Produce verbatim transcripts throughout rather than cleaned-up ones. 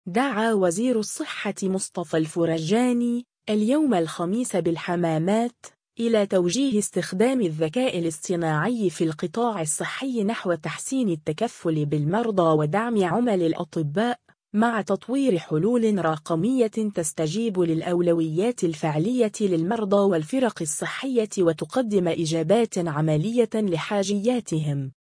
دعا وزير الصحة مصطفى الفرجاني اليوم الخميس بالحمامات إلى توجيه استخدام الذكاء الاصطناعي في القطاع الصحي نحو تحسين التكفل بالمرضى ودعم عمل الأطباء، مع تطوير حلول رقمية تستجيب للأولويات الفعلية للمرضى والفرق الصحية وتقدم إجابات عملية لحاجياتهم.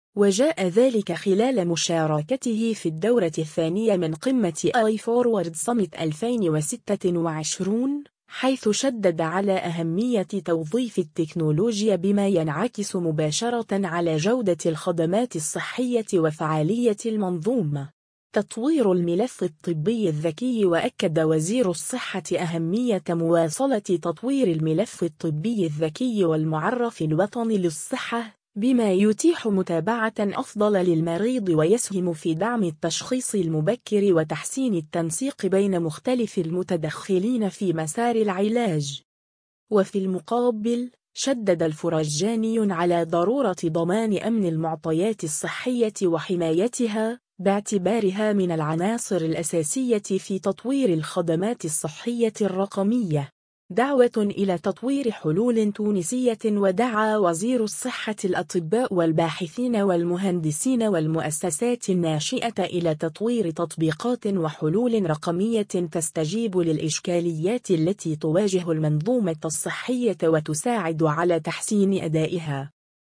وجاء ذلك خلال مشاركته في الدورة الثانية من قمة آي فورورد سمت ألفين وستة وعشرين، حيث شدد على أهمية توظيف التكنولوجيا بما ينعكس مباشرة على جودة الخدمات الصحية وفعالية المنظومة. تطوير الملف الطبي الذكي. وأكد وزير الصحة أهمية مواصلة تطوير الملف الطبي الذكي والمعرف الوطني للصحة، بما يتيح متابعة أفضل للمريض ويسهم في دعم التشخيص المبكر وتحسين التنسيق بين مختلف المتدخلين في مسار العلاج. وفي المقابل، شدد الفرجاني على ضرورة ضمان أمن المعطيات الصحية وحمايتها، باعتبارها من العناصر الأساسية في تطوير الخدمات الصحية الرقمية. دعوة إلى تطوير حلول تونسية. ودعا وزير الصحة الأطباء والباحثين والمهندسين والمؤسسات الناشئة إلى تطوير تطبيقات وحلول رقمية تستجيب للإشكاليات التي تواجه المنظومة الصحية وتساعد على تحسين أدائها.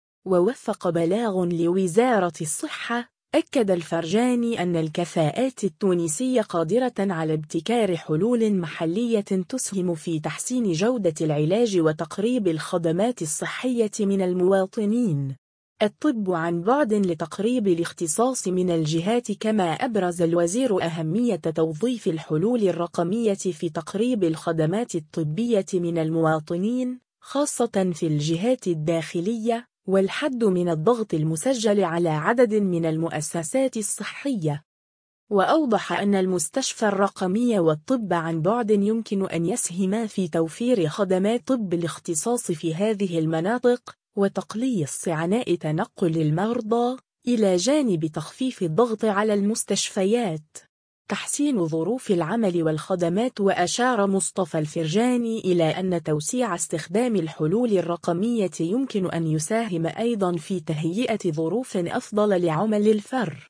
ووفق بلاغ لوزارة الصحة، أكد الفرجاني أن الكفاءات التونسية قادرة على ابتكار حلول محلية تسهم في تحسين جودة العلاج وتقريب الخدمات الصحية من المواطنين. الطب عن بعد لتقريب الاختصاص من الجهات. كما أبرز الوزير أهمية توظيف الحلول الرقمية في تقريب الخدمات الطبية من المواطنين، خاصة في الجهات الداخلية، والحد من الضغط المسجل على عدد من المؤسسات الصحية. وأوضح أن المستشفى الرقمي والطب عن بعد يمكن أن يسهما في توفير خدمات طب الاختصاص في هذه المناطق، وتقليص عناء تنقل المرضى، إلى جانب تخفيف الضغط على المستشفيات. تحسين ظروف العمل والخدمات. وأشار مصطفى الفرجاني إلى أن توسيع استخدام الحلول الرقمية يمكن أن يساهم أيضا في تهيئة ظروف أفضل لعمل الفر